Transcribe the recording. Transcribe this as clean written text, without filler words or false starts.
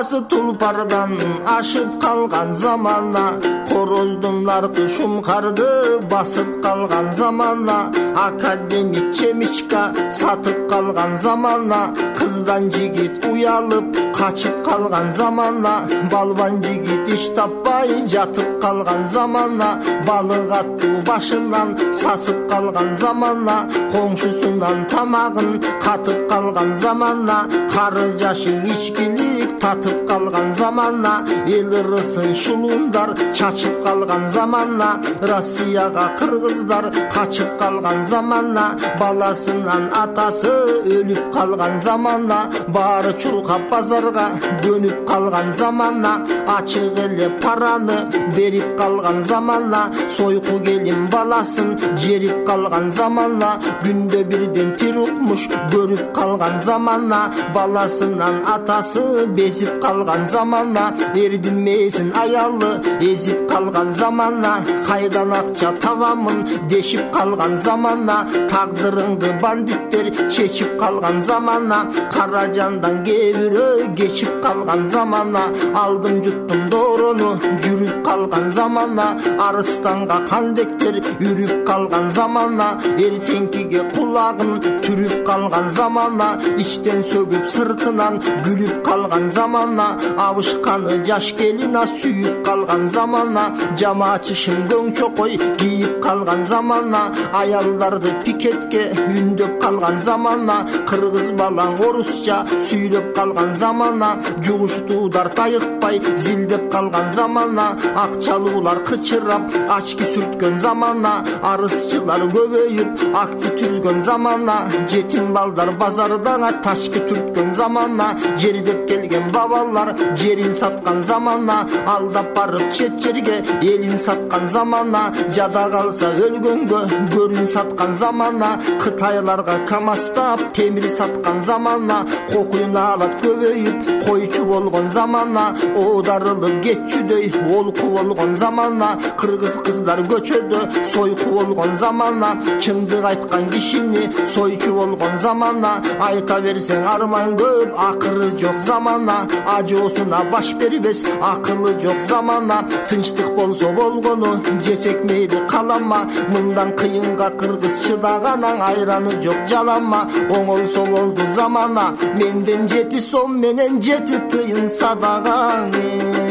баласы тұлпардан ашып қалған замана, қороздың нарқы шұңқарды басып қалған замана, академик чемичка сатып қалған замана, қыздан жігіт уялып қачып қалған замана, балбан жігіт іш таппай жатып қалған замана, балық атту башынан сасып қалған замана, қоңшысынан тамағын қатып қалған замана, қары жашың ишкилик татып қалған замана, ел ырысын шулундар чачып қалған замана, Россияға қырғыздар қачып қалған замана, баласынан атасы өліп қалған замана, бары чурқап базарға дөніп қалған замана, ачық эле параны беріп қалған замана, сойқу келін баласын жеріп қалған замана, күнде бірден тирукмуш көріп қалған замана, баласынан атасы безіп қалған замана, ердің мейсін аялы езіп қалған замана, қайдан ақша табамын дешіп қалған замана, тағдырыңды бандиттер шешіп қалған замана, қара жандан кебірі кешіп қалған замана, алдым жұттым дороны жүріп қалған замана, арыстанға қандектер үріп қалған замана, ертеңкіге құлағын түріп қалған замана, іштен сөгіп сыртынан күліп қалған замана, абышқаны жаш келина сүйіп қалған замана, жамаачышын көңчөкөй кийип қалған замана, аялдарды пикетке үндөп қалған замана, қырғыз балаң орусча сүйлөп қалған замана, жугуштуудар тайыкпай зилдеп қалған замана, акчалуулар кычырап ачки сүрткөн замана, арысчылар көбөйүп акты түзгөн замана, жетим балдар базардаңа ташки түрткөн замана, жердеп келген бабалар жерин саткан замана, алдап барып чет жерге элин саткан замана, жада калса өлгөнгө көрүн саткан замана, кытайларга камастап темир саткан замана, кокуйуна алат көбөйүп койчу болгон замана, оодарылып кетчүдөй олку болгон замана, кыргыз кыздар көчөдө сойку болгон замана, чындык айткан кишини сойчу болгон замана, айта берсең арман көп акыры жок замана, ажоосуна баш бербес акылы жок замана, тынчтык болсо болгону жесек мейли калама, мындан кыйынга кыргыз чыдаганан айраны жок жалама, оңолсо болду замана, менден 7 сом менен 7 тыйын садагаңы.